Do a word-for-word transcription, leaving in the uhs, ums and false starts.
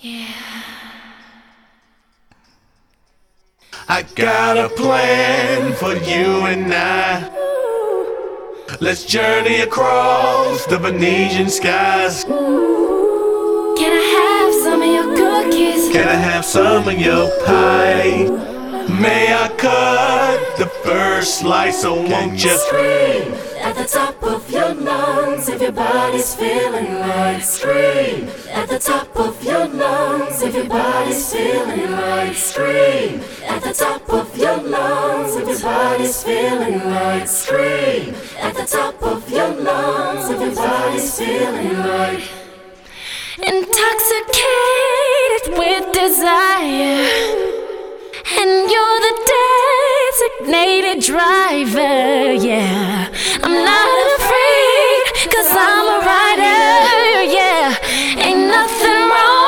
I got a plan for you and I. Let's journey across the Venetian skies. Can I have some of your cookies? Can I have some of your pie? May I cut the first slice, so won't you Scream at the top of your lungs if your body's feeling right. Scream at the top of your lungs if your body's feeling right. Scream at the top of your lungs if your body's feeling right. Scream at the top of your lungs if your body's feeling right. Intoxicated with desire, and you're the designated driver, yeah. I'm not